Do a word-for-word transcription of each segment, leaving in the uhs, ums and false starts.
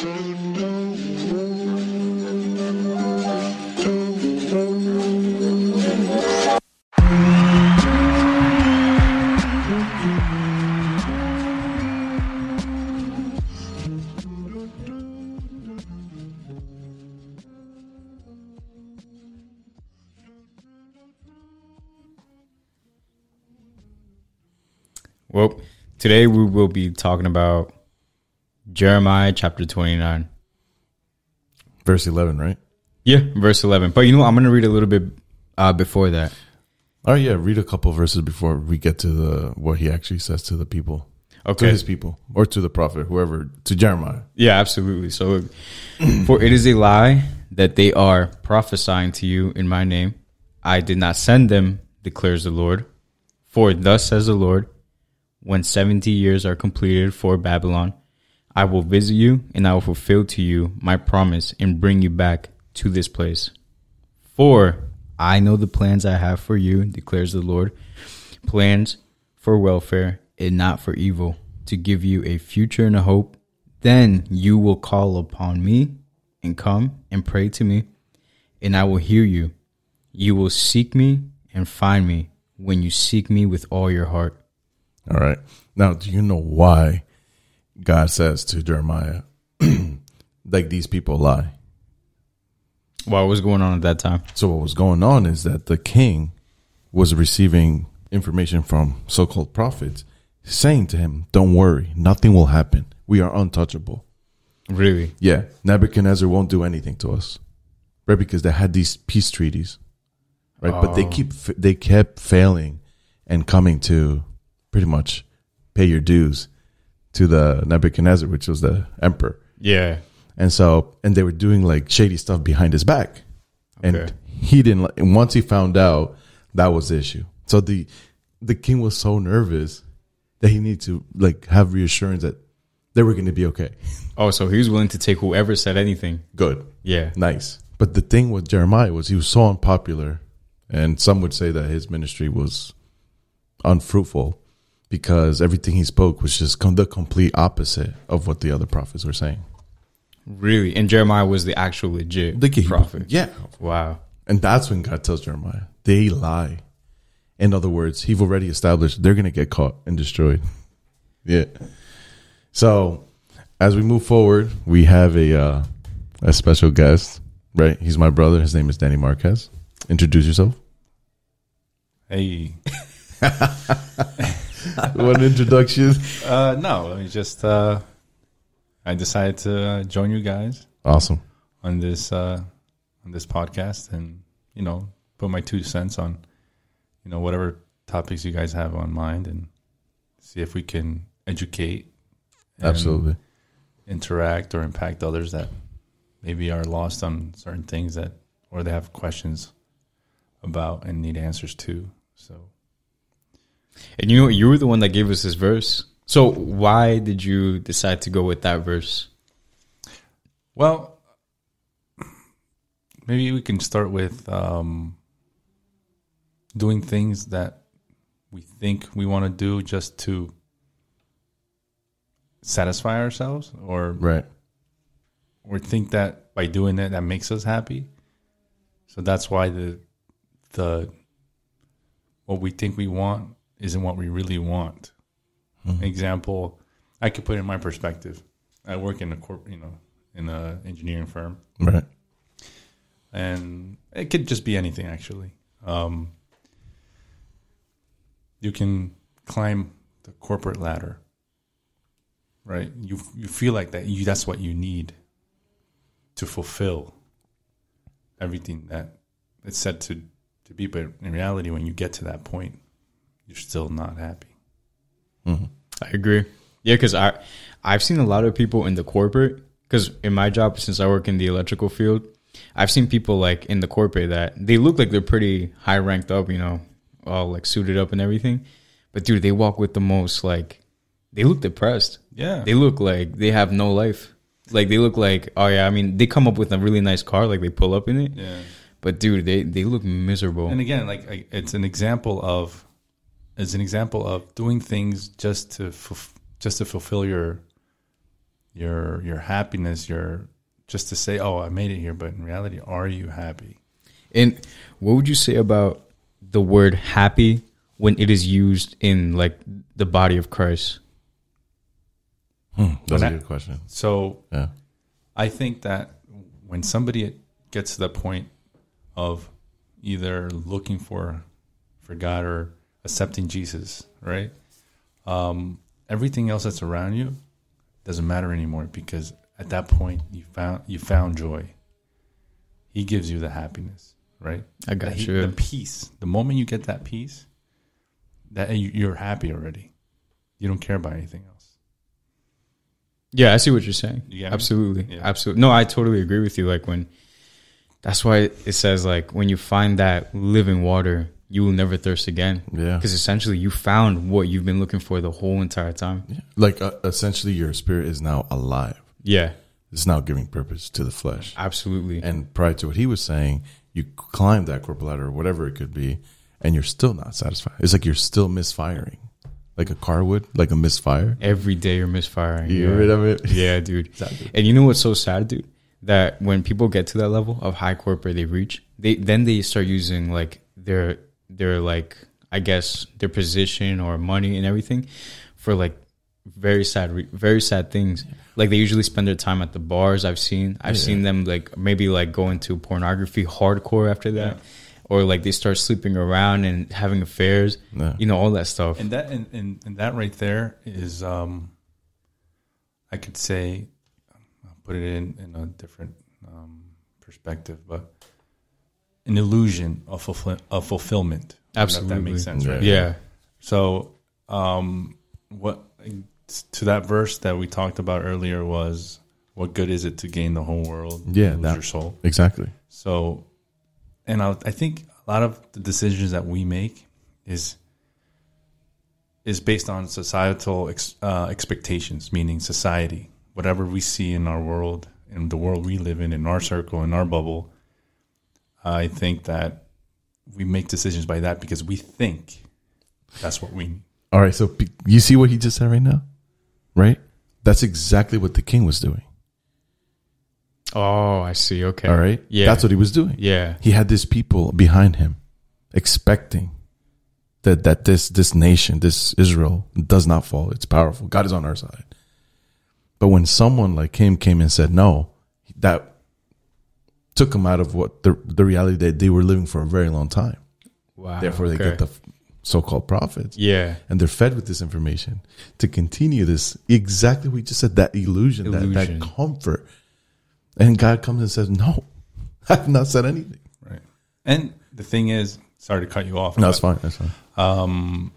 Well, today we will be talking about Jeremiah chapter twenty-nine. Verse eleven, right? Yeah, verse eleven. But you know what? I'm going to read a little bit uh, before that. Oh, yeah. Read a couple verses before we get to the what he actually says to the people. Okay. To his people. Or to the prophet, whoever. To Jeremiah. Yeah, absolutely. So, for it is a lie that they are prophesying to you in my name. I did not send them, declares the Lord. For thus says the Lord, when seventy years are completed for Babylon, I will visit you and I will fulfill to you my promise and bring you back to this place. For I know the plans I have for you, declares the Lord, plans for welfare and not for evil, to give you a future and a hope. Then you will call upon me and come and pray to me, and I will hear you. You will seek me and find me when you seek me with all your heart. All right. Now, do you know why God says to Jeremiah, like these people lie? What was going on at that time? So what was going on is that the king was receiving information from so-called prophets saying to him, don't worry, nothing will happen. We are untouchable. Really? Yeah. Nebuchadnezzar won't do anything to us. Right? Because they had these peace treaties. Right? Oh. But they keep they kept failing and coming to pretty much pay your dues to the Nebuchadnezzar, which was the emperor. Yeah. And so, and they were doing like shady stuff behind his back. And Okay. he didn't, and once he found out, that was the issue. So the, the king was so nervous that he needed to like have reassurance that they were going to be okay. Oh, so he was willing to take whoever said anything. Good. Yeah. Nice. But the thing with Jeremiah was he was so unpopular, and some would say that his ministry was unfruitful because everything he spoke was just the complete opposite of what the other prophets were saying. Really? And Jeremiah was the actual legit The king- prophet. Yeah. Wow. And that's when God tells Jeremiah, they lie. In other words, he's already established they're going to get caught and destroyed. Yeah. So as we move forward, we have a uh, a special guest, right? He's my brother. His name is Danny Marquez. Introduce yourself. Hey. One introduction. Uh, no, let me just, uh, I decided to uh, join you guys Awesome. on this, uh, on this podcast and, you know, put my two cents on, you know, whatever topics you guys have on mind and see if we can educate. And Absolutely. interact or impact others that maybe are lost on certain things that, or they have questions about and need answers to. So. And you know, you were the one that gave us this verse. So why did you decide to go with that verse? Well, maybe we can start with um, doing things that we think we want to do just to satisfy ourselves, or Right. or think that by doing it that makes us happy. So that's why the the what we think we want isn't what we really want. Mm-hmm. Example, I could put it in my perspective. I work in a corp, you know, in a engineering firm, Right. and it could just be anything actually. Um, you can climb the corporate ladder, right? You you feel like that you that's what you need to fulfill everything that it's said to to be, but in reality, when you get to that point, you're still not happy. Mm-hmm. I agree. Yeah, because I, I've seen a lot of people in the corporate, because in my job, since I work in the electrical field, I've seen people like in the corporate that they look like they're pretty high ranked up, you know, all like suited up and everything. But dude, they walk with the most like, they look depressed. Yeah. They look like they have no life. Like they look like, oh yeah, I mean, they come up with a really nice car, like they pull up in it. Yeah. But dude, they, they look miserable. And again, like I- it's an example of, it's an example of doing things just to fulf- just to fulfill your your your happiness, your just to say, oh, I made it here, but in reality, are you happy? And what would you say about the word happy when it is used in like the body of Christ? Hmm, that's When a I- good question. So Yeah. I think that when somebody gets to the point of either looking for for God or accepting Jesus, right? Um, everything else that's around you doesn't matter anymore, because at that point you found you found joy. He gives you the happiness, right? I got That he- you. The peace. The moment you get that peace, that you- you're happy already. You don't care about anything else. Yeah, I see what you're saying. You get me? Absolutely. Yeah. Absolutely. No, I totally agree with you. Like when, that's why it says like when you find that living water, you will never thirst again. Yeah. Because essentially you found what you've been looking for the whole entire time. Yeah. Like uh, essentially, your spirit is now alive. Yeah, It's now giving purpose to the flesh. absolutely. And prior to what he was saying, you climb that corporate ladder or whatever it could be, and you're still not satisfied. It's like you're still misfiring, like a car would, like a misfire. Every day you're misfiring. You yeah. rid of it. Yeah, dude. Exactly. And you know what's so sad, dude? That when people get to that level of high corporate they reach, they then they start using like their their like I guess their position or money and everything for like very sad re- very sad things. Like they usually spend their time at the bars. I've seen I've Yeah. seen them like maybe like go into pornography hardcore after that. Yeah. Or like they start sleeping around and having affairs, Yeah. you know, all that stuff. And that and, and, and that right there is, um, I could say, I'll put it in, in a different um, perspective, but an illusion of, fulfill, of fulfillment. I don't know if Absolutely. that makes sense, Yeah. right? Yeah. So, um, what to that verse that we talked about earlier was, what good is it to gain the whole world, Yeah, and lose that- your soul? Exactly. So, and I, I think a lot of the decisions that we make is is based on societal ex, uh, expectations, meaning society, whatever we see in our world, in the world we live in, in our circle, in our bubble. I think that we make decisions by that because we think that's what we need. All right. So p- you see what he just said right now, right? That's exactly what the king was doing. Oh, I see. Okay. All right. Yeah. That's what he was doing. Yeah. He had these people behind him expecting that, that this, this nation, this Israel does not fall. It's powerful. God is on our side. But when someone like him came and said no, that took him out of what the, the reality that they were living for a very long time. Wow. Therefore, they okay. get the so-called prophets. Yeah. And they're fed with this information to continue this. Exactly what we just said, that illusion, Illusion. That, that comfort. And God comes and says, no, I have not said anything. Right. And the thing is, sorry to cut you off. No, that's but, fine. That's fine. Um,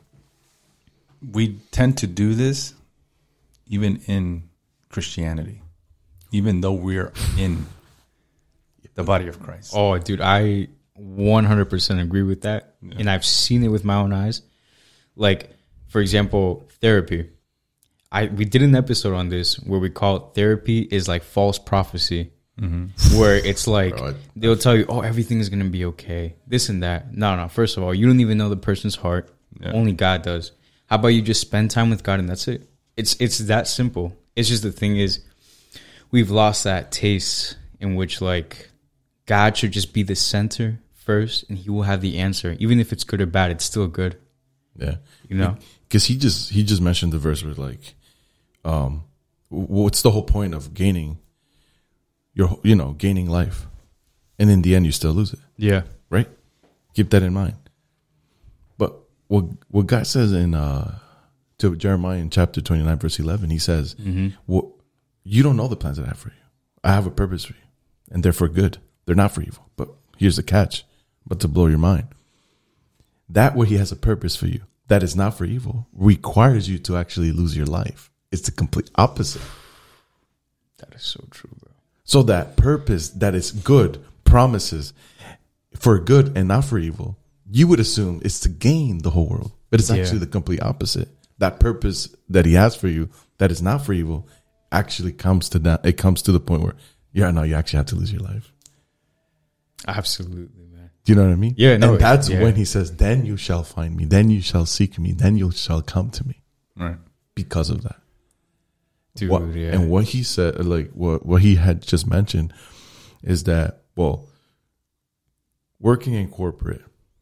we tend to do this even in Christianity, even though we're in the body of Christ. Oh, dude, I one hundred percent agree with that. Yeah. And I've seen it with my own eyes. Like, for example, therapy. I we did an episode on this where we call it therapy is like false prophecy. Mm-hmm. Where it's like Bro, I- they'll tell you, oh, everything is going to be okay. This and that. No, no. First of all, you don't even know the person's heart. Yeah. Only God does. How about you just spend time with God and that's it? It's it's that simple. It's just the thing is we've lost that taste in which like God should just be the center first and he will have the answer. Even if it's good or bad, it's still good. Yeah. You know? Because he just he just mentioned the verse where like, um, what's the whole point of gaining your, you know, gaining life? And in the end, you still lose it, Yeah. right? Keep that in mind. But what what God says in uh, to Jeremiah in chapter twenty-nine, verse eleven, he says, Mm-hmm. "What you don't know the plans that I have for you. I have a purpose for you, and they're for good. They're not for evil. But here's the catch, but to blow your mind. That way he has a purpose for you that is not for evil requires you to actually lose your life. It's the complete opposite. That is so true, bro. So that purpose that is good, promises for good and not for evil, you would assume it's to gain the whole world. But it's Yeah. actually the complete opposite. That purpose that he has for you that is not for evil actually comes to that. It comes to the point where, yeah, no, you actually have to lose your life. Absolutely, man. Do you know what I mean? Yeah, no, and that's yeah. when he says, then you shall find me, then you shall seek me, then you shall come to me Right. because of that. Dude, what, yeah. and what he said, like what what he had just mentioned, is that well, working in corporate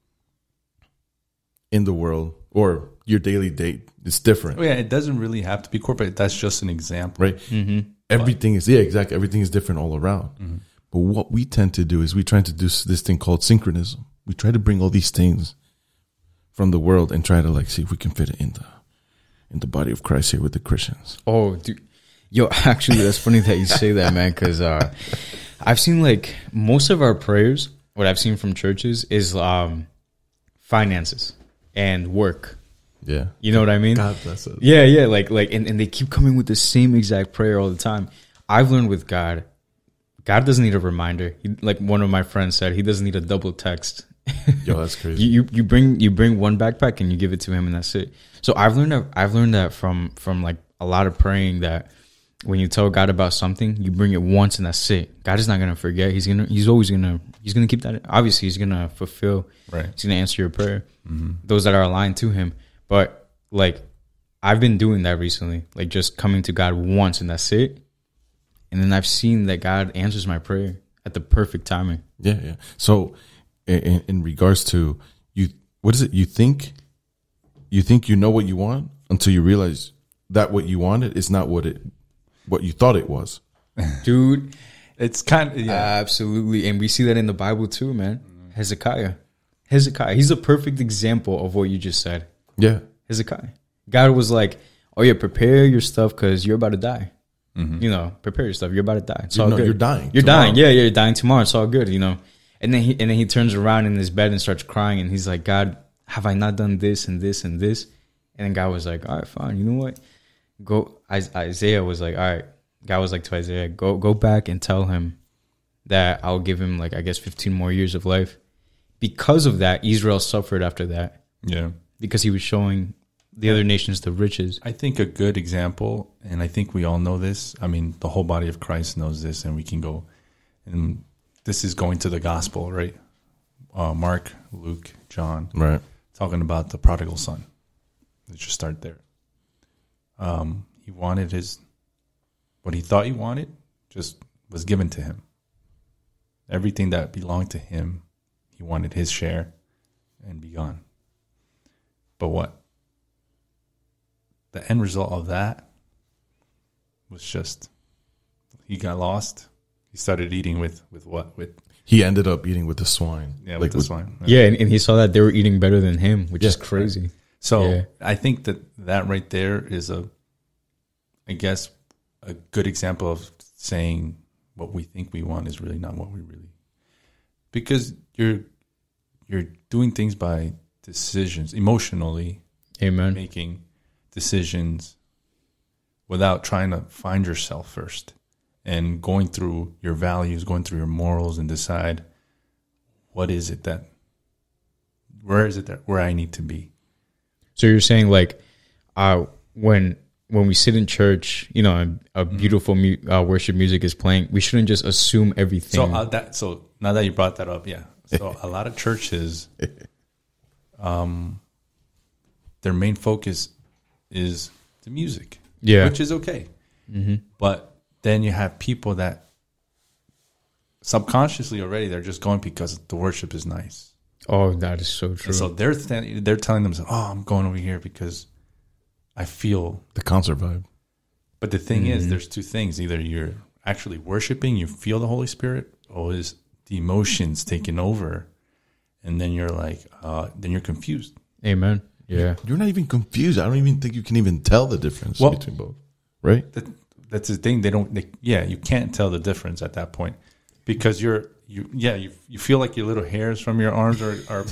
in the world or your daily date, it's different, Oh, yeah, it doesn't really have to be corporate. That's just an example. right? Mm-hmm. Everything is yeah, exactly. Everything is different all around. Mm-hmm. But what we tend to do is we try to do this thing called synchronism. We try to bring all these things from the world and try to like see if we can fit it in the in the body of Christ here with the Christians. Oh, dude. Yo, actually, that's funny that you say that, man, because uh, I've seen, like, most of our prayers, what I've seen from churches is um, finances and work. Yeah. You know what I mean? God bless us. Yeah, yeah, like, like, and, and they keep coming with the same exact prayer all the time. I've learned with God, God doesn't need a reminder. He, like one of my friends said, he doesn't need a double text. Yo, that's crazy. you, you you bring you bring one backpack and you give it to him and that's it. So I've learned that I've learned that from from like a lot of praying, that when you tell God about something, you bring it once and that's it. God is not gonna forget. He's gonna he's always gonna he's gonna keep that. Obviously, he's gonna fulfill. Right. He's gonna answer your prayer. Mm-hmm. Those that are aligned to him. But like I've been doing that recently, like just coming to God once and that's it. And then I've seen that God answers my prayer at the perfect timing. Yeah, yeah. So, in, in regards to you, what is it? You think, you think you know what you want until you realize that what you wanted is not what it, what you thought it was. Dude, It's kind of, yeah. absolutely. And we see that in the Bible too, man. Hezekiah. Hezekiah. He's a perfect example of what you just said. Yeah, Hezekiah. God was like, oh yeah, prepare your stuff because you're about to die. Mm-hmm. You know, prepare your stuff. You're about to die. It's you all know, good. you're dying. You're tomorrow. dying. Yeah, yeah, you're dying tomorrow. It's all good, you know. And then he and then he turns around in his bed and starts crying and he's like, God, have I not done this and this and this? And then God was like, all right, fine. You know what? Go. Isaiah was like, all right. God was like to Isaiah, go go back and tell him that I'll give him like I guess fifteen more years of life. Because of that, Israel suffered after that. Yeah. Because he was showing the other nations the riches. I think a good example, and I think we all know this. I mean, the whole body of Christ knows this, and we can go. And this is going to the gospel, right? Uh, Mark, Luke, John, Right. talking about the prodigal son. Let's just start there. Um, he wanted his, what he thought he wanted, just was given to him. Everything that belonged to him, he wanted his share, and be gone. But what? The end result of that was just he got lost. He started eating with, with what? With He ended up eating with the swine. yeah, like with the with, swine. Yeah, and, and he saw that they were eating better than him, which is Yeah. crazy. So Yeah. I think that that right there is a, I guess, a good example of saying what we think we want is really not what we really, because you're you're doing things by decisions, emotionally Amen. making decisions without trying to find yourself first and going through your values, going through your morals, and decide what is it that, where is it that where I need to be. So you're saying like, uh, when when we sit in church, you know, and a beautiful mu- uh, worship music is playing, we shouldn't just assume everything. So uh, that so now that you brought that up, yeah. So a lot of churches, um, their main focus is the music, Yeah. which is okay. Mm-hmm. But then you have people that subconsciously already they're just going because the worship is nice. Oh, that is so true. And so they're th- they're telling themselves, "Oh, I'm going over here because I feel." the concert vibe. But the thing Mm-hmm. is, there's two things: either you're actually worshiping, you feel the Holy Spirit, or is the emotions taking over, and then you're like, uh, then you're confused. Amen. Yeah. You're not even confused. I don't even think you can even tell the difference Well- between both. Right? That, that's the thing. They don't. They, yeah, you can't tell the difference at that point because you're you. Yeah, you you feel like your little hairs from your arms are are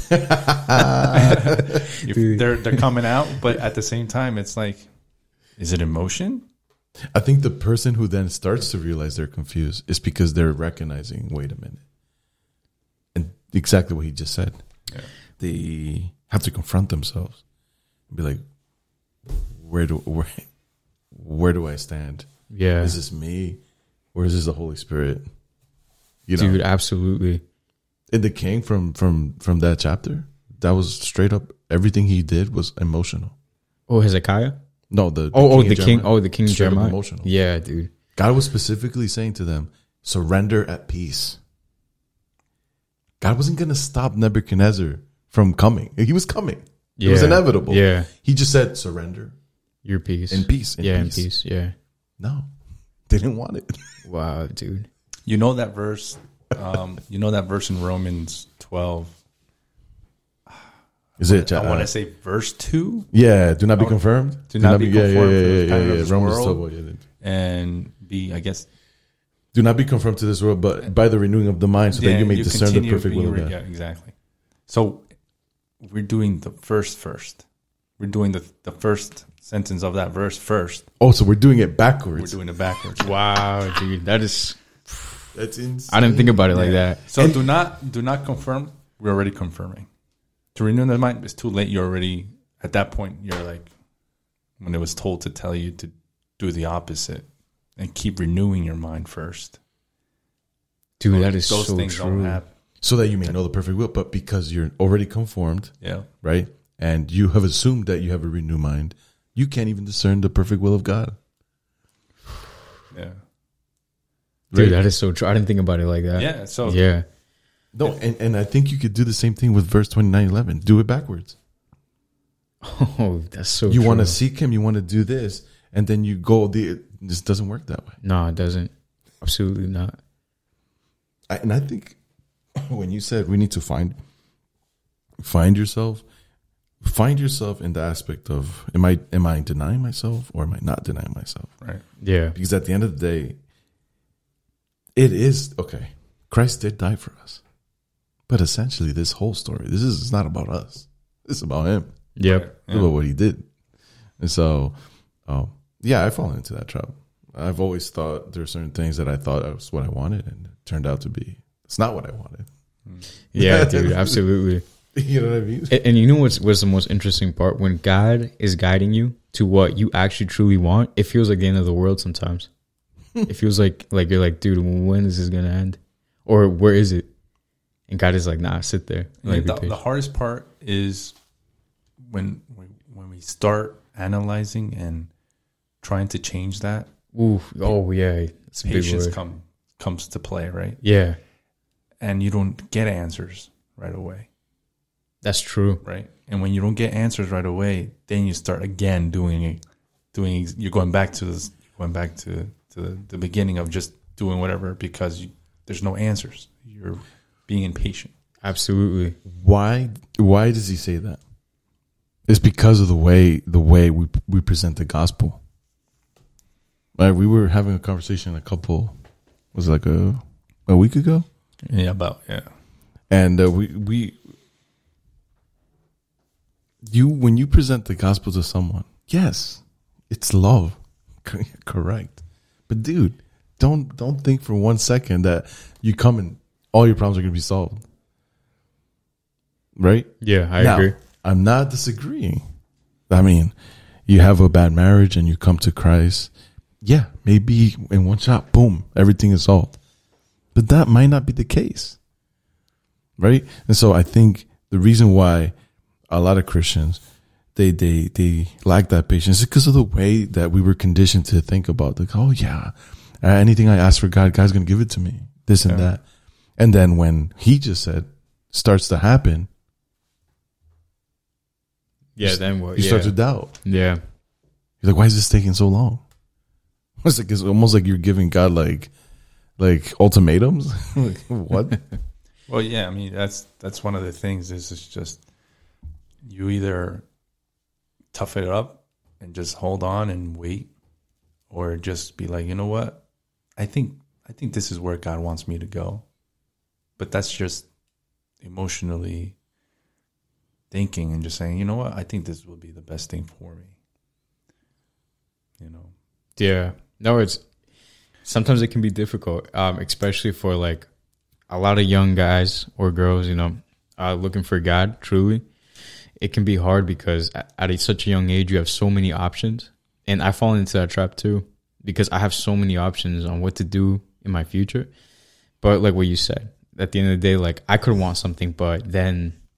you, they're they're coming out, but at the same time, it's like, is it emotion? I think the person who then starts to realize they're confused is because they're recognizing, wait a minute. And exactly what he just said. Yeah. They have to confront themselves and be like, where do where where do I stand? Yeah. Is this me? Or is this the Holy Spirit? You know, Dude, absolutely. and the king from from from that chapter, that was straight up everything he did was emotional. Oh, Hezekiah? No, the, the Oh, oh, king the of king. Jeremiah. Oh, the king Straight up Jeremiah. emotional. Yeah, dude. God was specifically saying to them, surrender at peace. God wasn't going to stop Nebuchadnezzar from coming. He was coming. It was Yeah. inevitable. Yeah. He just said, surrender Your peace. in peace. In yeah, peace. in peace. Yeah. No, they didn't want it. Wow, dude. You know that verse. Um, you know that verse in Romans twelve. Is it? I Uh, want to say verse two, yeah, do not be Oh, confirmed. do not be yeah, conformed yeah, to yeah, the yeah, pattern yeah, of yeah. this Romans world. twelve, yeah, yeah. and be, I guess, Do not be conformed to this world, but by the renewing of the mind, so that yeah, you may discern the continue perfect will being of re- God. Yeah, exactly. So we're doing the first first. We're doing the the first sentence of that verse first. Oh, so we're doing it We're backwards. doing it backwards. Wow, dude. That is. That's insane. I didn't think about it like that. So do not do not confirm. We're already confirming. To renew the mind, it's too late. You're already at that point. You're like when it was told to tell you to do the opposite and keep renewing your mind first. Dude, that is Those so things true. don't happen. So that you may know the perfect will, but because you're already conformed, Yeah. right? And you have assumed that you have a renewed mind, you can't even discern the perfect will of God. Yeah. Dude, Right? that is so true. I didn't think about it like that. Yeah. So Yeah. No, and, and I think you could do the same thing with verse twenty-nine eleven. Do it backwards. Oh, that's so You true. want to seek him, you want to do this, and then you go, the, this doesn't work that way. No, it doesn't. Absolutely not. I, and I think when you said we need to find find yourself, find yourself in the aspect of am I am I denying myself or am I not denying myself? right. Yeah. Because at the end of the day, it is okay. Christ did die for us, but essentially, this whole story, this is it's not about us. This is about him. Yep. Right. It's about what he did. And so, um, yeah, I've fallen into that trap. I've always thought there are certain things that I thought was what I wanted, and it turned out to be it's not what I wanted. Yeah, dude. Absolutely. You know what I mean? And, and you know what's what's the most interesting part? When God is guiding you to what you actually truly want, it feels like the end of the world sometimes. It feels like like you're like, dude, when is this gonna end? Or where is it? And God is like, nah, sit there. Yeah, Like, be the, patient. the hardest part is when we, when we start analyzing and trying to change that. Ooh, oh yeah, it's a big Patience word. come comes to play, right? Yeah, And you don't get answers right away, that's true. right? And when you don't get answers right away, then you start again doing it, doing. You're going back to this, going back to to the, the beginning of just doing whatever because you, there's no answers. You're being impatient. Absolutely. Why? Why does he say that? It's because of the way the way we we present the gospel. Right? We were having a conversation a couple was it like a a week ago, Yeah, about yeah. and uh, we we you when you present the gospel to someone, yes, it's love, correct. But dude, don't don't think for one second that you come and all your problems are going to be solved. Right? Yeah, I Now, agree. I'm not disagreeing. I mean, you have a bad marriage and you come to Christ. Yeah, maybe in one shot, boom, everything is solved. But that might not be the case. Right? And so I think the reason why a lot of Christians they they they lack that patience is because of the way that we were conditioned to think about like, oh yeah, uh, anything I ask for God, God's gonna give it to me. This and Yeah. that. And then when he just said starts to happen, Yeah, then what? you yeah. start to doubt. yeah. You're like, why is this taking so long? It's like it's almost like you're giving God like like ultimatums. Like, what? Well, yeah, I mean that's that's one of the things. Is it's just you either tough it up and just hold on and wait, or just be like, you know what, I think I think this is where God wants me to go, but that's just emotionally thinking and just saying, you know what, I think this will be the best thing for me. You know, Yeah. No, it's sometimes it can be difficult, um, especially for like a lot of young guys or girls, you know, uh, looking for God truly. It can be hard because at, at a, such a young age, you have so many options. And I fall into that trap too because I have so many options on what to do in my future. But like what you said, at the end of the day, like I could want something, but then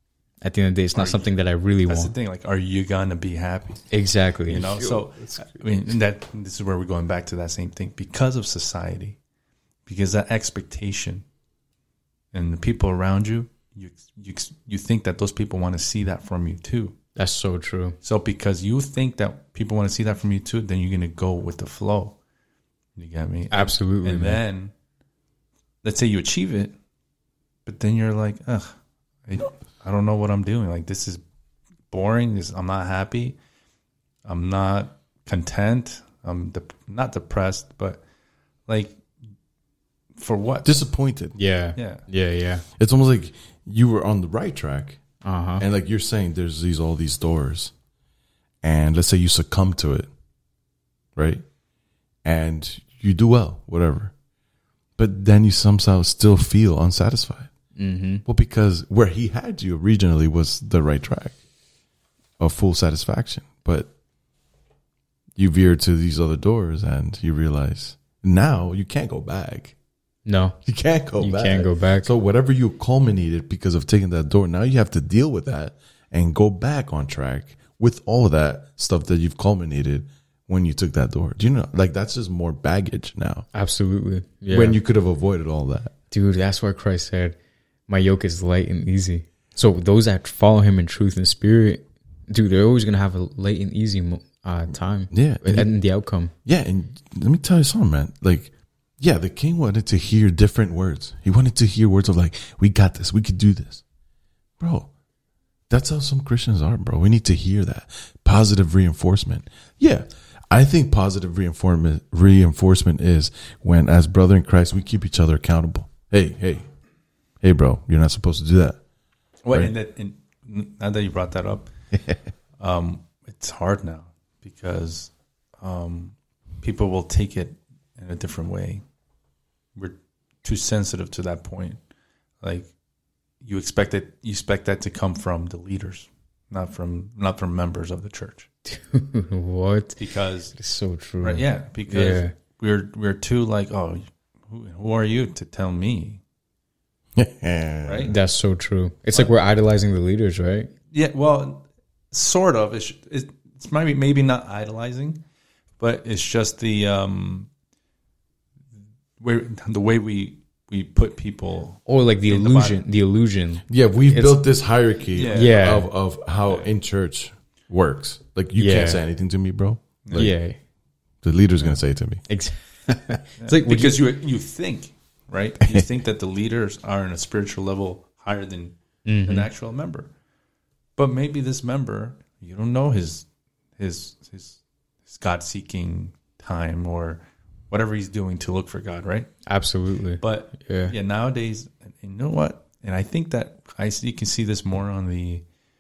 At the end of the day, it's not Are something that I really That's want. the thing. Like, are you gonna be happy? Exactly. You know. So I mean, and that this is where we're going back to that same thing because of society, because that expectation, and the people around you, you you you think that those people want to see that from you too. That's so true. So because you think that people want to see that from you too, then you're gonna go with the flow. You get me? Absolutely. And man. then, let's say you achieve it, but then you're like, ugh, I, I don't know what I'm doing. Like, this is boring. This, I'm not happy. I'm not content. I'm de- not depressed, but like, for what? Disappointed. Yeah. Yeah. Yeah. Yeah. It's almost like you were on the right track. Uh huh. And like you're saying, there's these all these doors, and let's say you succumb to it, right? And you do well, whatever, but then you somehow still feel unsatisfied. Mm-hmm. Well, because where he had you originally was the right track of full satisfaction, but you veered to these other doors, and you realize now you can't go back. No, You can't go you back. can't go back. So whatever you culminated because of taking that door, now you have to deal with that and go back on track with all of that stuff that you've culminated when you took that door. Do you know? Like, that's just more baggage now. Absolutely. Yeah. When you could have avoided all that. Dude, that's why Christ said, my yoke is light and easy. So those that follow him in truth and spirit, dude, they're always going to have a light and easy mo- uh, time. Yeah. And, and the outcome. Yeah. And let me tell you something, man. Like, yeah, the king wanted to hear different words. He wanted to hear words of like, we got this. We could do this. Bro, that's how some Christians are, bro. We need to hear that. Positive reinforcement. Yeah. I think positive reinforcement reinforcement is when, as brother in Christ, we keep each other accountable. Hey, hey, hey, bro, you're not supposed to do that. Well, Right. and, that, and now that you brought that up, um, it's hard now because um, people will take it in a different way. We're too sensitive to that point. Like, you expect it, you expect that to come from the leaders, not from not from members of the church. What? Because It's so true. right, yeah, because Yeah. we're we're too like, oh, who, who are you to tell me, right? That's so true. It's like we're idolizing the leaders, right? Yeah, well, sort of. It's it's maybe maybe not idolizing, but it's just the um, where the way we we put people. Or like the In the illusion. Bible. The illusion. Yeah, we've It's- built this hierarchy Yeah. Yeah. of, of how in church works. Like, you Yeah. can't say anything to me, bro. Like, Yeah. the leader's going to say it to me. Ex- it's like, would Because you you think, right? You think that the leaders are in a spiritual level higher than an actual member, but maybe this member, you don't know his his his, his God seeking time or whatever he's doing to look for God, right? absolutely. But Yeah. yeah, nowadays, you know what? And I think that I see, you can see this more on the,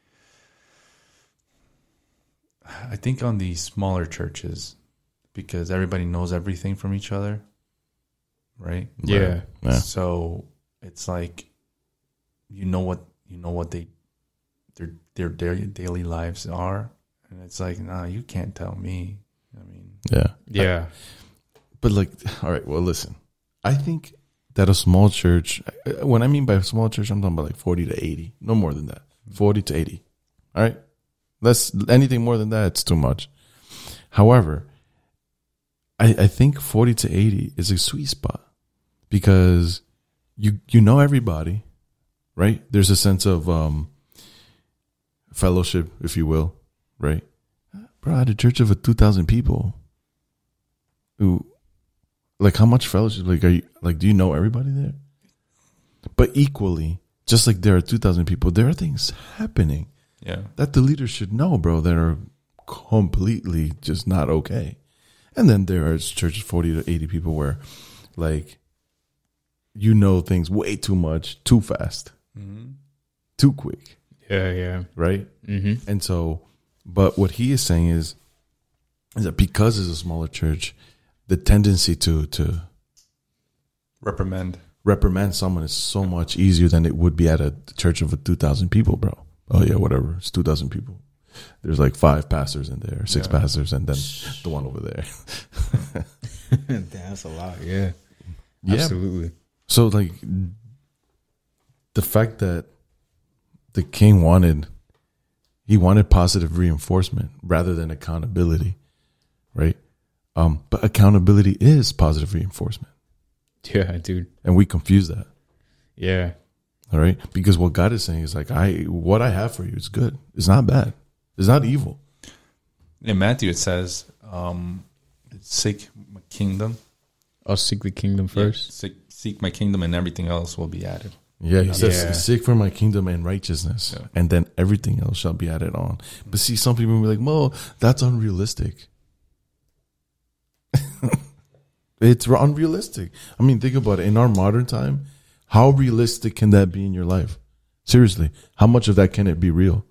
I think on the smaller churches, because everybody knows everything from each other, right? Yeah. Yeah. So it's like, you know what you know what they their their their daily lives are, and it's like, nah, you can't tell me. I mean, Yeah. Yeah. But like, all right, well, listen, I think that a small church, when I mean by a small church, I'm talking about like forty to eighty, no more than that, forty to eighty. All right. Less, anything more than that, it's too much. However, I, I think forty to eighty is a sweet spot because you, you know, everybody, right? There's a sense of, um, fellowship, if you will, right? Bro, at a church of a two thousand people who, like, how much fellowship? Like, are you like? Do you know everybody there? But equally, just like there are two thousand people, there are things happening yeah, that the leaders should know, bro, that are completely just not okay. And then there are churches forty to eighty people where, like, you know things way too much, too fast, mm-hmm. too quick, Yeah. Yeah. right? Mm-hmm. And so, but what he is saying is, is that because it's a smaller church, the tendency to to reprimand. reprimand someone is so much easier than it would be at a church of a two thousand people, bro. Oh yeah, whatever. It's two thousand people. There's like five pastors in there, six Yeah. pastors, and then the one over there. That's a lot. Yeah. Yeah. Absolutely. So like the fact that the king wanted, he wanted positive reinforcement rather than accountability, right? Um, but accountability is positive reinforcement. Yeah, dude. And we confuse that. Yeah. All right. Because what God is saying is like, I, what I have for you is good. It's not bad. It's not evil. In Matthew, it says, um, seek my kingdom. I'll seek the kingdom first. Yeah, seek, seek my kingdom and everything else will be added. Yeah, he says, Yeah. seek for my kingdom and righteousness, Yeah. and then everything else shall be added on. But see, some people will be like, Mo, that's unrealistic. It's unrealistic. I mean, think about it. In our modern time, how realistic can that be in your life? Seriously, how much of that can it be real?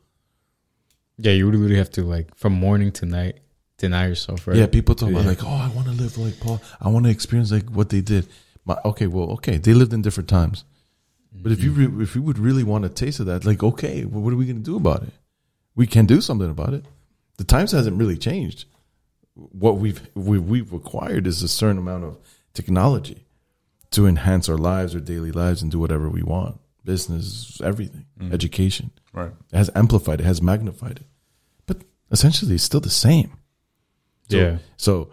Yeah, you really have to, like, from morning to night, deny yourself, right? Yeah, people talk about Yeah. like, oh, I want to live like Paul. I want to experience like what they did. My, okay, well, okay, they lived in different times. But if you re- if you would really want a taste of that, like, okay, well, what are we going to do about it? We can do something about it. The times hasn't really changed. What we've we, we've acquired is a certain amount of technology to enhance our lives, our daily lives, and do whatever we want. Business, everything, Mm. education. Right. It has amplified it, has magnified it. But essentially, it's still the same. So, Yeah. So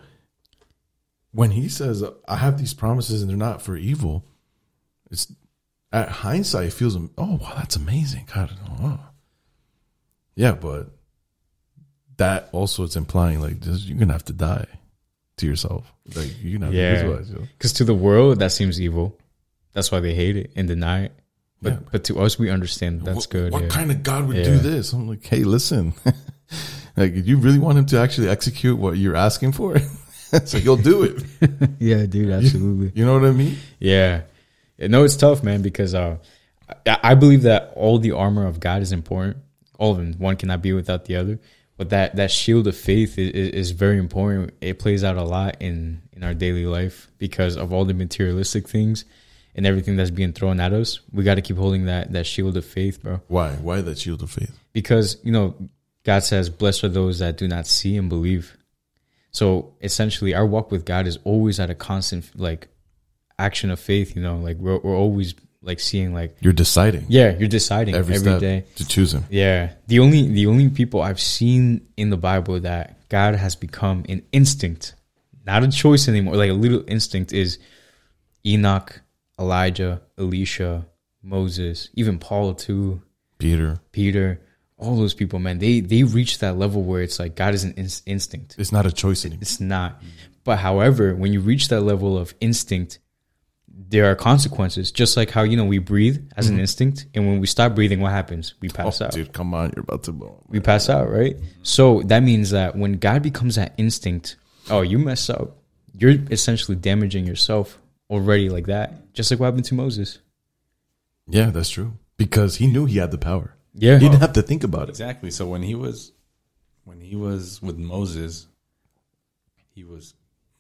when he says, I have these promises and they're not for evil, it's at hindsight, it feels, oh, wow, that's amazing. God, oh. Yeah, but that also is implying like this, you're going to have to die to yourself. Like, you're going to have Yeah. to visualize, you know? Because to the world, that seems evil. That's why they hate it and deny it. But Yeah. but to us, we understand that's what, good. What yeah. kind of God would Yeah. do this? I'm like, hey, listen, like, you really want him to actually execute what you're asking for? So he'll do it. Yeah, dude, absolutely. You know what I mean? Yeah. No, it's tough, man, because uh, I, I believe that all the armor of God is important. All of them. One cannot be without the other. But that, that shield of faith is, is, is very important. It plays out a lot in, in our daily life because of all the materialistic things and everything that's being thrown at us. We got to keep holding that, that shield of faith, bro. Why? Why that shield of faith? Because, you know, God says, blessed are those that do not see and believe. So essentially, our walk with God is always at a constant, like, action of faith, you know, like we're, we're always like seeing like, You're deciding yeah, you're deciding every, every step day. to choose him. Yeah. The only, the only people I've seen in the Bible that God has become an instinct, not a choice anymore, like a little instinct, is Enoch, Elijah, Elisha, Moses, even Paul too, Peter. Peter, all those people, man, they, they reach that level where it's like God is an in- instinct. It's not a choice anymore. It's not. But however, when you reach that level of instinct, there are consequences. Just like how, you know, we breathe as an instinct, and when we stop breathing, what happens? We pass Oh, out. dude, come on, you're about to blow. We pass out, right? So that means that when God becomes that instinct, oh, you mess up, you're essentially damaging yourself already like that. Just like what happened to Moses. Yeah, that's true. Because he knew he had the power. Yeah. He didn't have to think about it. Exactly. So when he was when he was with Moses, he was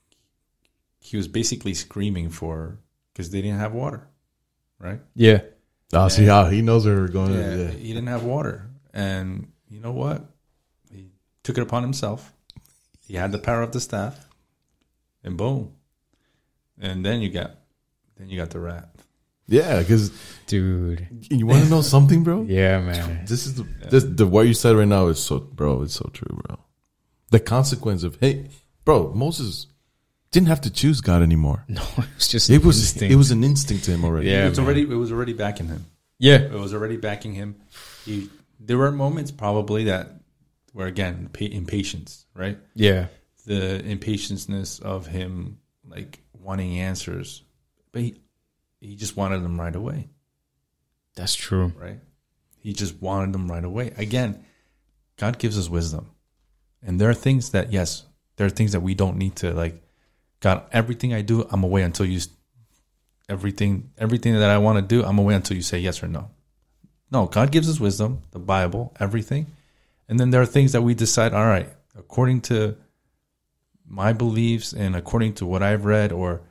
he was basically screaming for because they didn't have water, right? Yeah. Oh, see how he knows where we're going. Yeah, Yeah. he didn't have water, and you know what? He took it upon himself. He had the power of the staff, and boom, and then you got then you got the rat. Yeah, because Dude. you want to know something, bro? Yeah, man. This is the, this the what you said right now is so, bro. It's so true, bro. The consequence of hey, bro, Moses didn't have to choose God anymore. No, it was just It was instinct. it was an instinct to him already. Yeah. it was man. already it was already backing him. Yeah. It was already backing him. He, there were moments probably that were again pa- impatience, right? Yeah. The impatienceness of him like wanting answers, but he he just wanted them right away. That's true. Right? He just wanted them right away. Again, God gives us wisdom. And there are things that, yes, there are things that we don't need to, like, God, everything I do, I'm away until you, everything, everything that I want to do, I'm away until you say yes or no. No, God gives us wisdom, the Bible, everything. And then there are things that we decide, all right, according to my beliefs and according to what I've read or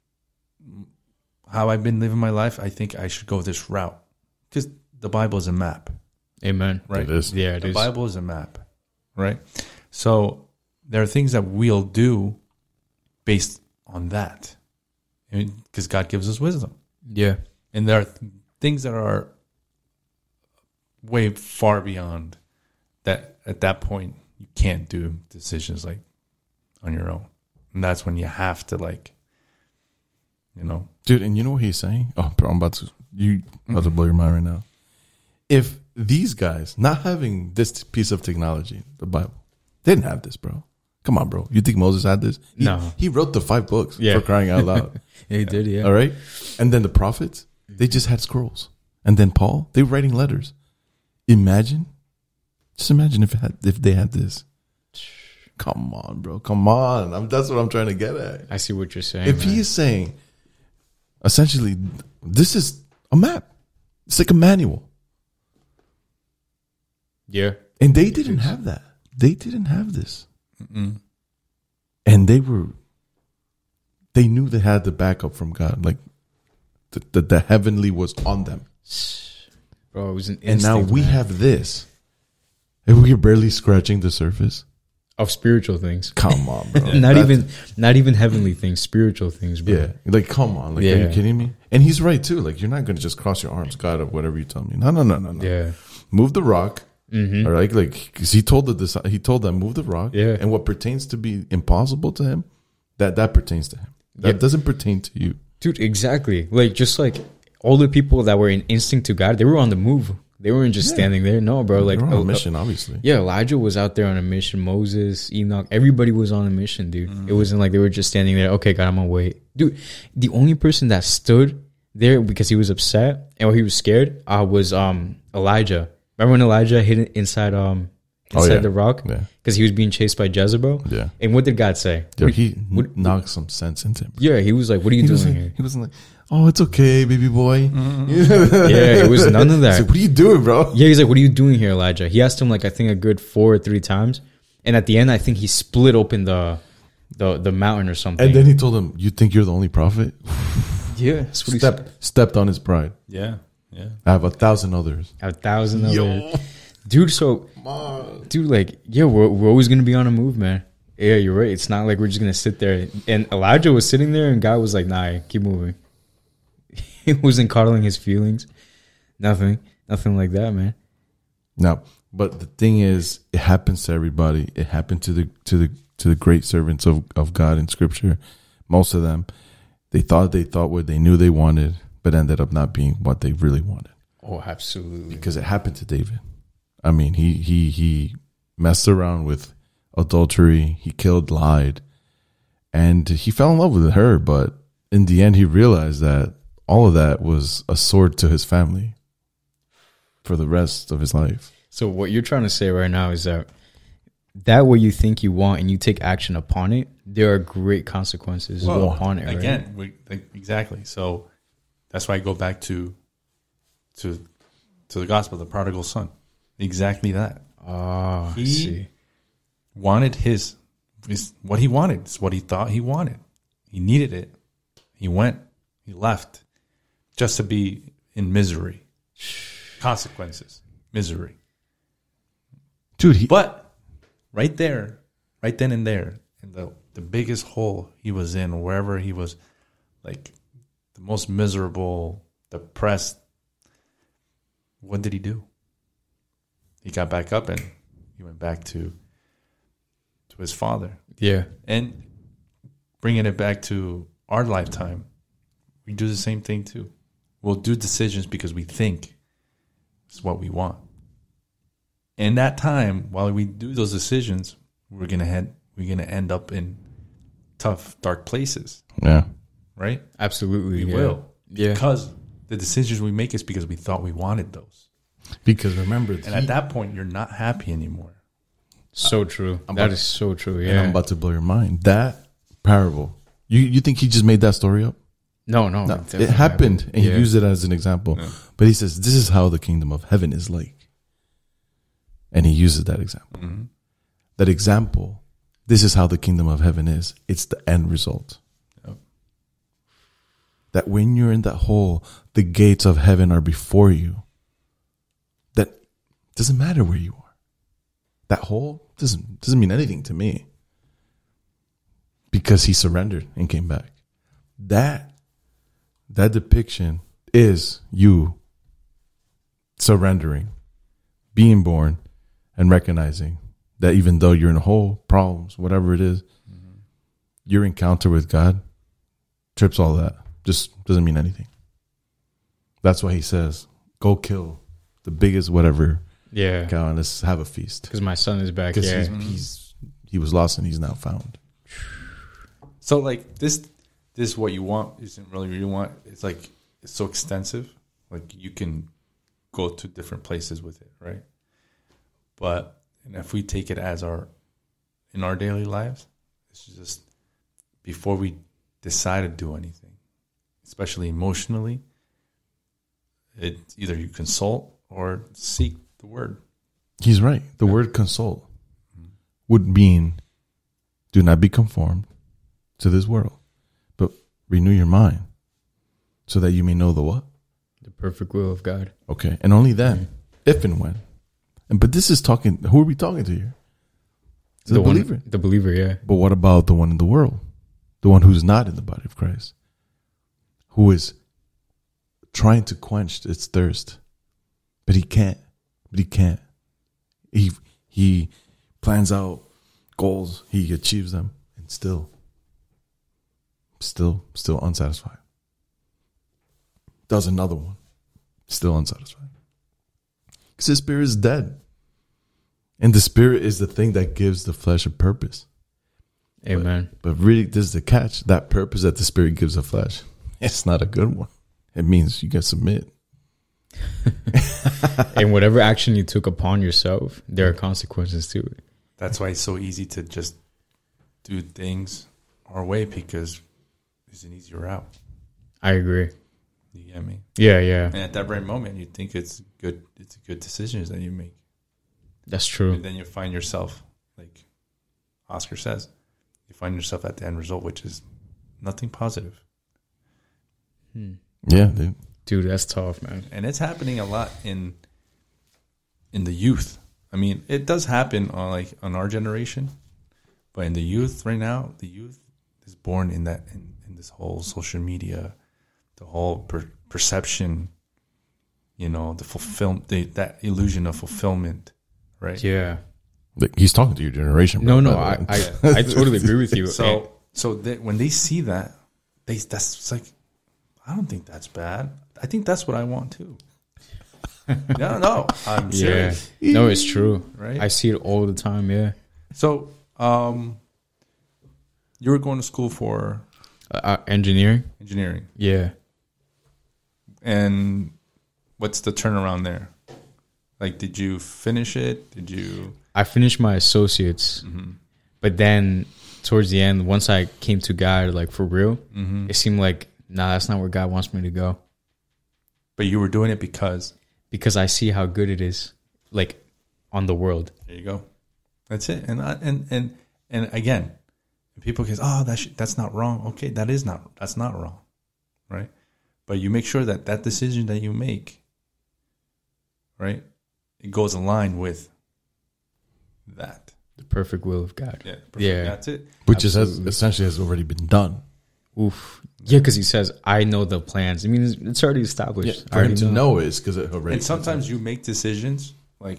how I've been living my life, I think I should go this route. Because the Bible is a map, Amen. right? It is. Yeah, it the is. Bible is a map, right? So there are things that we'll do based on that. Because God gives us wisdom. Yeah. And there are th- things that are way far beyond that. At that point, you can't do decisions like on your own, and that's when you have to like, you know, dude. And you know what he's saying? Oh, bro, I'm about to you about to blow your mind right now. If these guys not having this piece of technology, the Bible, they didn't have this, bro. Come on, bro. You think Moses had this? He, No. He wrote the five books Yeah. for crying out loud. Yeah, he did. Yeah. All right. And then the prophets, they just had scrolls. And then Paul, they were writing letters. Imagine, just imagine if it had, if they had this. Come on, bro. Come on. I'm, that's what I'm trying to get at. I see what you're saying. If man. he is saying, essentially, this is a map. It's like a manual. yeah, And they didn't have that. They didn't have this. Mm-mm. And they were, they knew they had the backup from God. Like, the, the, the heavenly was on them. bro, it was an And now instinct, we man, have this. And we're barely scratching the surface. of spiritual things. Come on, bro. not That's- even, not even heavenly things, spiritual things, bro. Yeah. Like, come on. Like, are Yeah. you kidding me? And he's right, too. Like, you're not going to just cross your arms, God, or whatever you tell me. No, no, no, no, no. Yeah. Move the rock. Mm-hmm. Or like, like, because he told the dis- he told them move the rock. Yeah. And what pertains to be impossible to him, that that pertains to him. That Yeah. doesn't pertain to you. Dude, exactly. Like, just like all the people that were in instinct to God, they were on the move. They weren't just Yeah. standing there. No, bro. Like, They're on uh, a mission, obviously. yeah, Elijah was out there on a mission. Moses, Enoch, everybody was on a mission, dude. Mm-hmm. It wasn't like they were just standing there. Okay, God, I'm gonna wait, dude. The only person that stood there because he was upset and or he was scared uh, was um Elijah. Remember when Elijah hid inside um Oh, inside yeah. the rock Yeah. because he was being chased by Jezebel? Yeah. And what did God say? Yo, What- he what- knocked some sense into him. yeah, he was like, "What are you He doing wasn't, here?" he wasn't like, oh, it's okay, baby boy. Yeah, it was none of He's that. like, what are you doing, bro? Yeah, he's like, "What are you doing here, Elijah?" He asked him like I think a good four or three times, and at the end, I think he split open the the the mountain or something. And then he told him, you think you're the only prophet? yeah, that's what he Stepped, said. stepped on his pride. Yeah, yeah. I have a thousand others. A thousand of Yo. it. Dude. So, dude, like, yeah, we're we're always gonna be on a move, man. Yeah, you're right. It's not like we're just gonna sit there. And Elijah was sitting there, and God was like, "Nah, keep moving." He wasn't coddling his feelings. Nothing, nothing like that, man. No, but the thing is, it happens to everybody. It happened to the to the to the great servants of, of God in Scripture. Most of them, they thought they thought what they knew they wanted, but ended up not being what they really wanted. Oh, absolutely. Because it happened to David. I mean, he he he messed around with adultery. He killed, lied, and he fell in love with her. But in the end, he realized that all of that was a sword to his family for the rest of his life. So what you're trying to say right now is that that what you think you want and you take action upon it, there are great consequences Well, upon it. Right? Again, we, like, exactly. So that's why I go back to to to the gospel, the prodigal son. Exactly that. Ah, I He- see. Wanted his, his what he wanted. It's what he thought he wanted. He needed it. He went. He left, just to be in misery. Consequences, misery. Dude, he, But right there, right then and there, in the the biggest hole he was in, wherever he was, like the most miserable, depressed. What did he do? He got back up and he went back to to his father. Yeah. And bringing it back to our lifetime, we do the same thing too. We'll do decisions because we think it's what we want. In that time, while we do those decisions, we're gonna head, we're gonna end up in tough, dark places, yeah. right? Absolutely. We yeah. will, Yeah. because the decisions we make is because we thought we wanted those, Because remember, and at that point, you're not happy anymore. So true. I'm That about- is so true. and Yeah. I'm about to blow your mind. That parable, you you think he just made that story up? no, no. No, definitely it happened, and Yeah. he used it as an example. Yeah. But he says, "This is how the kingdom of heaven is like," and he uses that example. Mm-hmm. That example. This is how the kingdom of heaven is. It's the end result. Yep. That when you're in that hole, the gates of heaven are before you. That doesn't matter where you are. That hole doesn't doesn't mean anything to me. Because he surrendered and came back. That that depiction is you surrendering being born and recognizing that even though you're in a hole, problems, whatever it is, mm-hmm. your encounter with God trips all that. Just doesn't mean anything. That's why he says, go kill the biggest whatever Yeah. cow and let's have a feast. Because my son is back. Because Yeah. he's, he's he was lost and he's now found. So like this, this what you want isn't really what you want. It's like it's so extensive. Like you can go to different places with it, right? But and if we take it as our in our daily lives, it's just before we decide to do anything, especially emotionally, it either you consult or seek the word. He's right. The Yeah. word consult would mean do not be conformed to this world, but renew your mind so that you may know the what? The perfect will of God. Okay. And only then, if and when. And but this is talking, who are we talking to here? The, the one- believer. The believer, yeah. But what about the one in the world? The one who's not in the body of Christ? Who is trying to quench its thirst. But he can't. But he can't. He he plans out goals. He achieves them. And still, still, still unsatisfied. Does another one. Still unsatisfied. Because his spirit is dead. And the spirit is the thing that gives the flesh a purpose. Amen. But, but really, this is the catch. That purpose that the spirit gives the flesh, it's not a good one. It means you can submit. And whatever action you took upon yourself, there are consequences to it. That's why it's so easy to just do things our way because it's an easier route. I agree. You get me? Yeah, yeah. And at that very moment, you think it's good. It's a good decisions that you make. That's true. And then you find yourself, like Oscar says, you find yourself at the end result, which is nothing positive. Hmm. Yeah, dude. Dude, that's tough, man. And it's happening a lot in in the youth. I mean, it does happen on like on our generation, but in the youth right now, the youth is born in that in, in this whole social media, the whole per- perception, you know, the fulfill the, that illusion of fulfillment, right? Yeah. Like, he's talking to your generation. No, bro, no, by the I, way. I, I totally agree with you. So, so that when they see that, they that's it's like, I don't think that's bad. I think that's what I want too. no, no, I'm yeah. serious. No, it's true. Right? I see it all the time, yeah. So, um, you were going to school for Uh, uh, engineering? engineering, Yeah. and what's the turnaround there? Like, did you finish it? Did you? I finished my associates, Mm-hmm. but then towards the end, once I came to God, like for real, Mm-hmm. it seemed like, nah, that's not where God wants me to go. But you were doing it because Because I see how good it is, like, on the world. there you go. That's it. And I, and and and again, people can say, "Oh, that's that's not wrong." Okay, that is not that's not wrong, right? But you make sure that that decision that you make, right, it goes aligned with that. The perfect will of God. Yeah, perfect. Yeah. That's it. Which is has, Absolutely. essentially has already been done. Oof. Yeah, because he says, I know the plans. I mean, it's, it's already established. I For him already to know is because it already. And sometimes you make decisions like,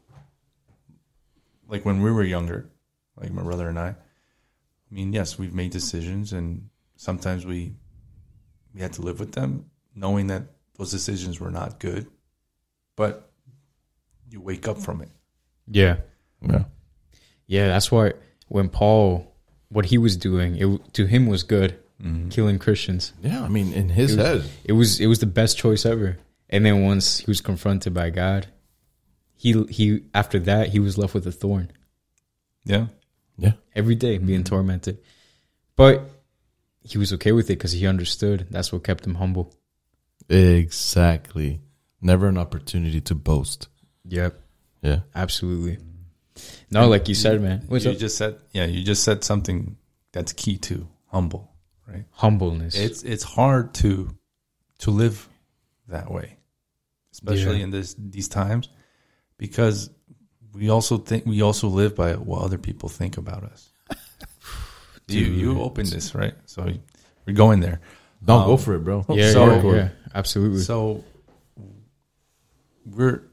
like when we were younger, like my brother and I. I mean, yes, we've made decisions, and sometimes we we had to live with them, knowing that those decisions were not good. But you wake up from it. Yeah. Yeah. Yeah, that's why when Paul, what he was doing, it to him was good, Mm-hmm. killing Christians. Yeah, I mean, in his It was, head. it was it was the best choice ever. And then once he was confronted by God, he he after that he was left with a thorn Yeah. Yeah. every day, being tormented. But he was okay with it because he understood. That's what kept him humble. Exactly. Never an opportunity to boast. Yep, Yeah. absolutely. No, like you said, man. What's you up? just said, yeah, you just said something that's key to humble, right? Humbleness. It's it's hard to to live that way, especially Yeah. in this these times, because we also think we also live by what other people think about us. you you opened this, right? So we're going there. Don't Um, go for it, bro. yeah, so- yeah, yeah, absolutely. So we're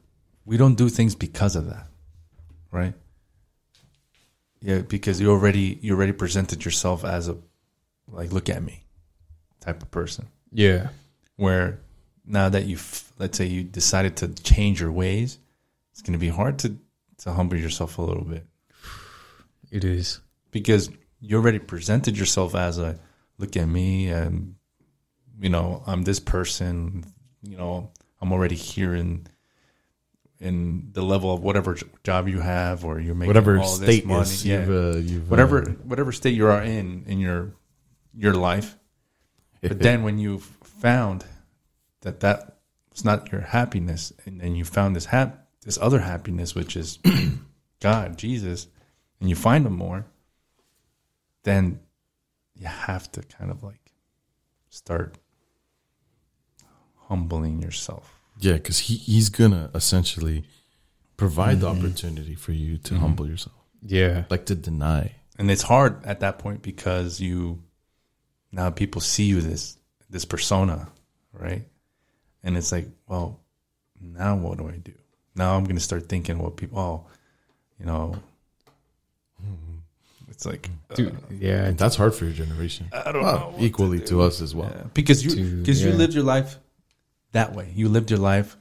we don't do things because of that, right? Yeah, because you already you already presented yourself as a like look at me type of person. Yeah. Where now that you let's say you decided to change your ways, it's going to be hard to to humble yourself a little bit. It is. Because you already presented yourself as a look at me and you know, I'm this person, you know, I'm already here in in the level of whatever job you have, or you're making Whatever all state this money. is, Yeah. you've, uh, you've, whatever uh, whatever state you are in in your your life. But then when you've found that that was not your happiness, and then you found this hap- this other happiness, which is God, Jesus, and you find him more, then you have to kind of like start humbling yourself. Yeah, because he, he's going to essentially provide the opportunity for you to humble yourself. Yeah. Like to deny. And it's hard at that point because you now people see you this this persona, right? And it's like, well, now what do I do? Now I'm going to start thinking what people, oh, you know, it's like, Dude, uh, yeah. And that's hard for your generation. I don't Well, know. what equally to, to, do. us as well. Yeah. Because you Dude, because you yeah. lived your life that way. You lived your life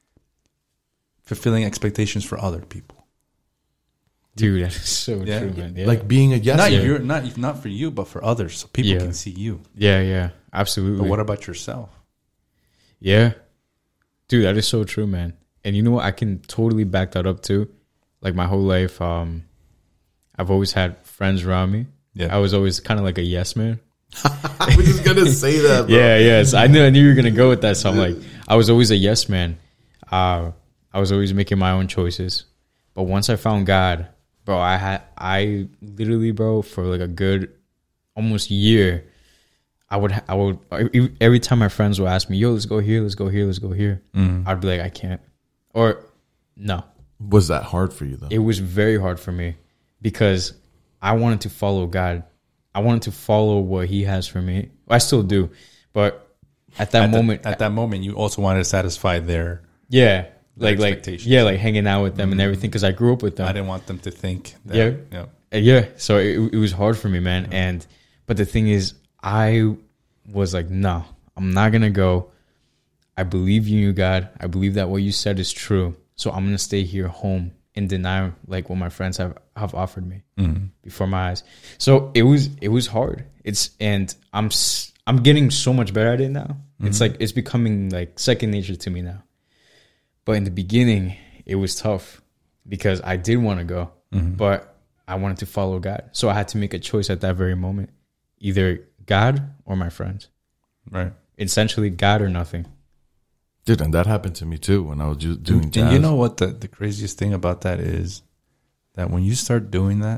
fulfilling expectations for other people. Dude, that is so Yeah. true, man. Yeah. Like being a yes not man. your, not not for you, but for others, so people Yeah. can see you. yeah, yeah. Absolutely. But what about yourself? Yeah. Dude, that is so true, man. And you know what? I can totally back that up too. Like my whole life, um, I've always had friends around me. Yeah. I was always kind of like a yes man. I was just going to say that, bro. Yeah, yes. I knew I knew you were gonna go with that. So I'm like, I was always a yes man. Uh, I was always making my own choices. But once I found God, bro, I had I literally, bro, for like a good almost year, I would I would every time my friends would ask me, "Yo, let's go here, let's go here, let's go here," Mm. I'd be like, "I can't," or no. Was that hard for you, though? It was very hard for me because I wanted to follow God. I wanted to follow what He has for me. I still do, but at that at moment, the, at that moment, you also wanted to satisfy their. yeah, like like expectations. yeah, like hanging out with them and everything because I grew up with them. I didn't want them to think. That, Yeah. yeah. Uh, yeah, so it, it was hard for me, man. And but the thing is, I was like, no, I'm not gonna go. I believe in you, God. I believe that what you said is true. So I'm gonna stay here home and deny like what my friends have, have offered me Mm-hmm. before my eyes. So it was it was hard. It's and I'm s- I'm getting so much better at it now. It's like it's becoming like second nature to me now. But in the beginning, it was tough because I did want to go, but I wanted to follow God. So I had to make a choice at that very moment, either God or my friends. Right. Essentially, God or nothing. Dude, and that happened to me, too, when I was ju- doing jazz. And you know what the, the craziest thing about that is that when you start doing that,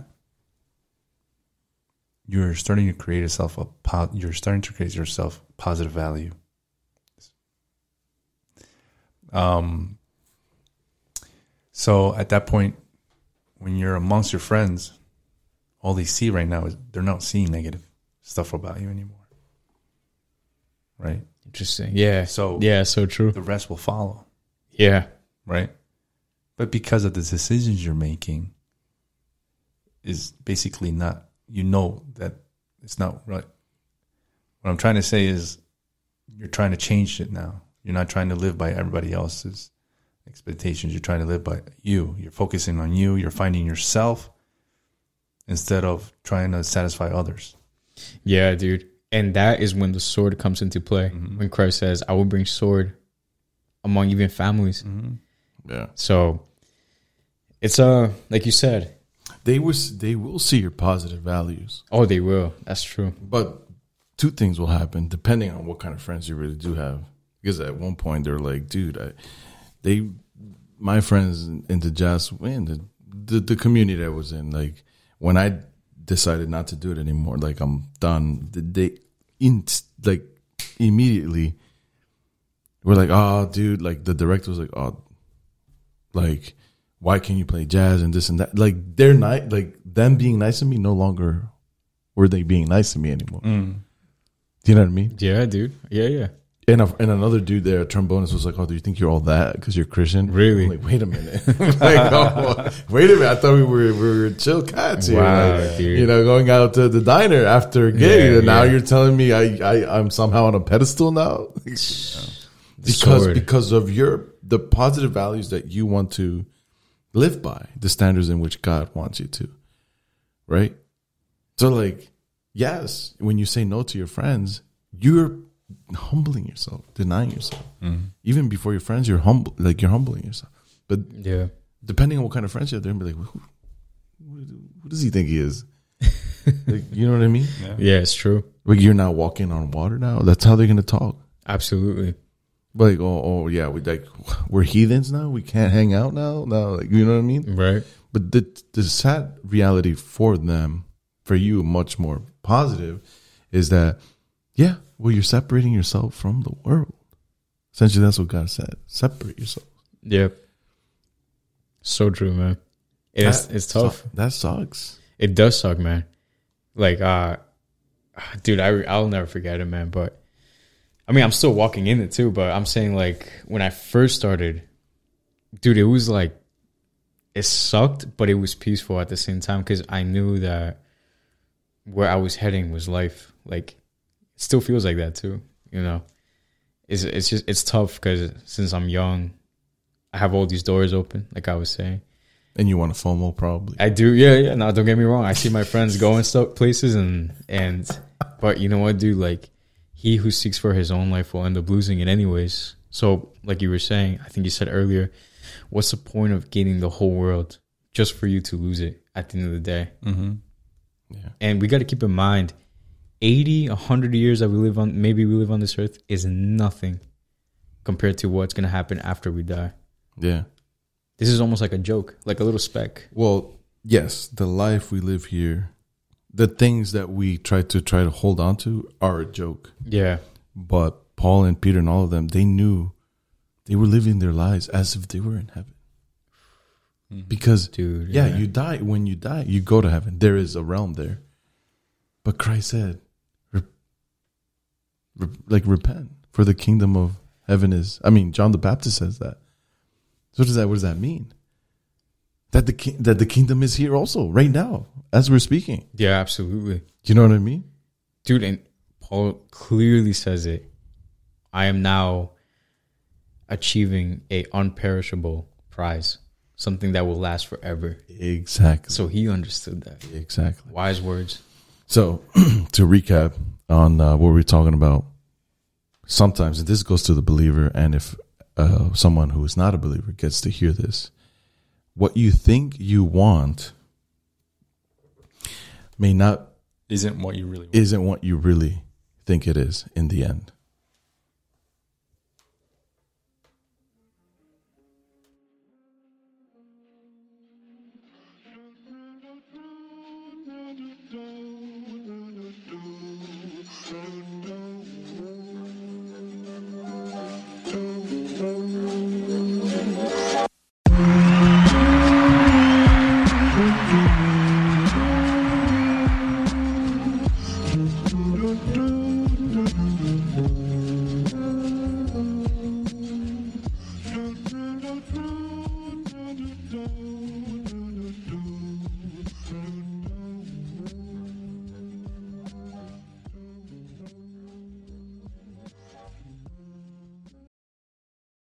you're starting to create yourself a po- you're starting to create yourself positive value. Um. So at that point, when you're amongst your friends, all they see right now is they're not seeing negative stuff about you anymore. Right. Interesting. Yeah. So yeah, so true. the rest will follow. Yeah. Right? But because of the decisions you're making is basically not, you know that it's not right. What I'm trying to say is you're trying to change it now. You're not trying to live by everybody else's expectations. You're trying to live by you. You're focusing on you. You're finding yourself instead of trying to satisfy others. Yeah, dude. And that is when the sword comes into play. Mm-hmm. When Christ says, I will bring sword among even families. Mm-hmm. Yeah. So it's uh like you said. They, was, they will see your positive values. Oh, they will. That's true. But two things will happen depending on what kind of friends you really do have. Because at one point they're like, dude, I, they, my friends into jazz, man, the, the the community that I was in, like when I decided not to do it anymore, like I'm done. They, in like immediately, were like, oh, dude, like the director was like, oh, like why can't you play jazz and this and that? Like they're nice, like them being nice to me no longer were they being nice to me anymore. Mm. Do you know what I mean? Yeah, dude. Yeah, yeah. And, a, and another dude there, a trombonist, was like, "Oh, do you think you're all that because you're Christian?" Really? I'm like, wait a minute. like, oh, wait a minute. I thought we were we were chill cats here. Wow, like, dude. You know, going out to the diner after a gig, Yeah, and now yeah. you're telling me I, I I'm somehow on a pedestal now because Sword. because of your the positive values that you want to live by, the standards in which God wants you to, right? So, like, yes, when you say no to your friends, you're humbling yourself, denying yourself. Mm-hmm. Even before your friends, you're humble, like you're humbling yourself. But Yeah. depending on what kind of friends you have, they're gonna be like, who, who does he think he is? Like, you know what I mean? Yeah. Yeah, it's true. Like, you're not walking on water now. That's how they're gonna talk. Absolutely. Like, oh, oh yeah, we like we're heathens now. We can't hang out now. No, like, you know what I mean? Right. But the the sad reality for them, for you, much more positive, is that yeah, well, you're separating yourself from the world. Essentially, that's what God said. Separate yourself. Yep. So true, man. It's That it's tough. su- that sucks. It does suck, man. Like, uh, dude, I I'll never forget it, man. But I mean, I'm still walking in it too. But I'm saying, like, when I first started, dude, it was like it sucked, but it was peaceful at the same time because I knew that where I was heading was life. Like, it still feels like that too. You know, it's it's just it's tough because since I'm young, I have all these doors open, like I was saying. And you want to FOMO probably. I do, yeah, yeah. No, don't get me wrong. I see my friends going stuff places, and and, but you know what, dude? Like, he who seeks for his own life will end up losing it anyways. So, like you were saying, I think you said earlier, what's the point of gaining the whole world just for you to lose it at the end of the day? Mm-hmm. Yeah. And we got to keep in mind, eighty, a hundred years that we live on, maybe we live on this earth, is nothing compared to what's gonna happen after we die. Yeah. This is almost like a joke, like a little speck. Well, yes, the life we live here, the things that we try to try to hold on to are a joke. Yeah, But Paul and Peter and all of them, they knew they were living their lives as if they were in heaven. Because, dude. yeah, you die. When you die, you go to heaven. There is a realm there. But Christ said, re- re- like, repent, for the kingdom of heaven is. I mean, John the Baptist says that. So what does that? What does that mean? That the ki- that the kingdom is here also right now as we're speaking. Yeah, absolutely. You know what I mean? Dude, and Paul clearly says it. I am now achieving a unperishable prize, something that will last forever. Exactly. So he understood that. Exactly. Wise words. So to recap on uh, what we're talking about, sometimes and this goes to the believer, and if uh, someone who is not a believer gets to hear this, what you think you want may not Isn't what you really want. isn't what you really think it is in the end.